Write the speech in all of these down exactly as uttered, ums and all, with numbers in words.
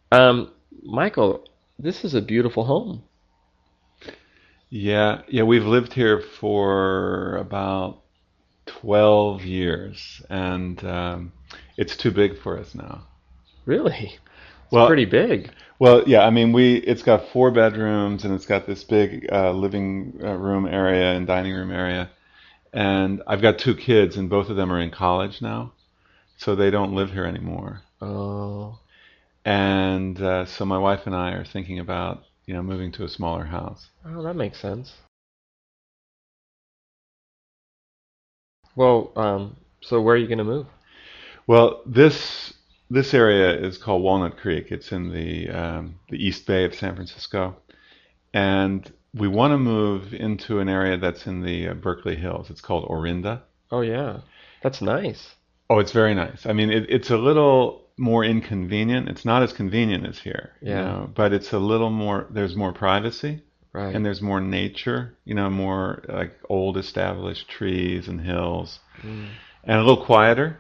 Um, Michael, this is a beautiful home. Yeah, yeah, we've lived here for about twelve years, and um, it's too big for us now. Really? It's Well, pretty big. well, yeah, I mean, we it's got four bedrooms and it's got this big uh, living uh, room area and dining room area, and I've got two kids, and both of them are in college now, so they don't live here anymore. Oh, And uh, so my wife and I are thinking about, you know, moving to a smaller house. oh, that makes sense. Well, um, so where are you gonna move? Well, this this area is called Walnut Creek. It's in the um, the East Bay of San Francisco, and we want to move into an area that's in the uh, Berkeley Hills. It's called Orinda. Oh yeah, that's nice. Oh, it's very nice. I mean, it, it's a little more inconvenient. It's not as convenient as here, you Yeah, know, but it's a little more. There's more privacy, and right. there's more nature. You know, more like old established trees and hills, Mm. and a little quieter.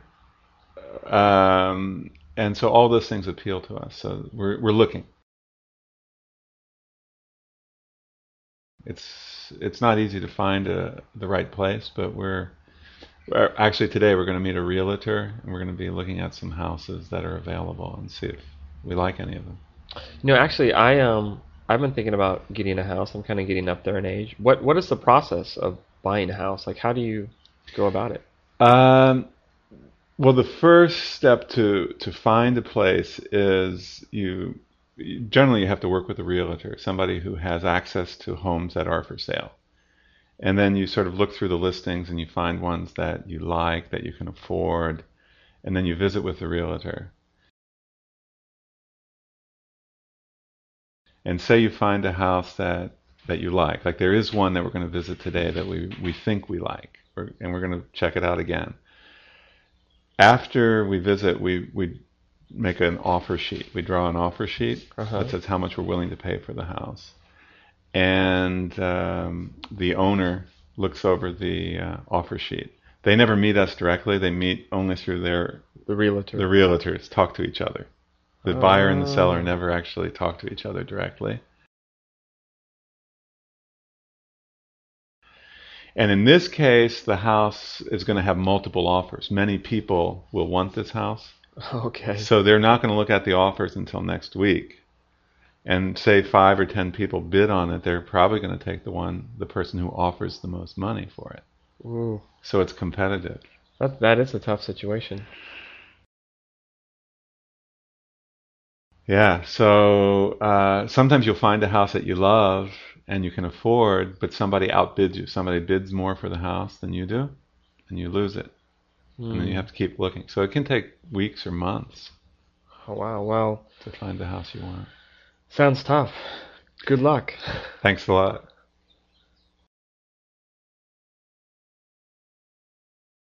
Um, and so all those things appeal to us. So we're we're looking. It's it's not easy to find a, the right place, but we're we're- actually today we're going to meet a realtor and we're going to be looking at some houses that are available and see if we like any of them. You know, actually, I um, I've been thinking about getting a house. I'm kind of getting up there in age. What What is the process of buying a house? Like, how do you go about it? Um, well, the first step to to find a place is you generally you have to work with a realtor, somebody who has access to homes that are for sale. And then you sort of look through the listings and you find ones that you like, that you can afford, and then you visit with the realtor. And say you find a house that that you like. Like there is one that we're going to visit today that we we think we like, we're, and we're going to check it out again. After we visit, we we make an offer sheet. We draw an offer sheet that Uh-huh. says how much we're willing to pay for the house, and um, the owner looks over the uh, offer sheet. They never meet us directly. They meet only through their The the realtor. realtors talk to each other. The buyer and the seller Oh. never actually talk to each other directly. And in this case, the house is going to have multiple offers. Many people will want this house. Okay. So they're not going to look at the offers until next week. And say five or ten people bid on it, they're probably going to take the one, the person who offers the most money for it. Ooh, So it's competitive. that that is a tough situation. Yeah, so uh, sometimes you'll find a house that you love and you can afford, but somebody outbids you. Somebody bids more for the house than you do, and you lose it. And then you Hmm. have to keep looking. So it can take weeks or months Oh, wow. Well, to find the house you want. sounds tough. Good luck. Thanks a lot.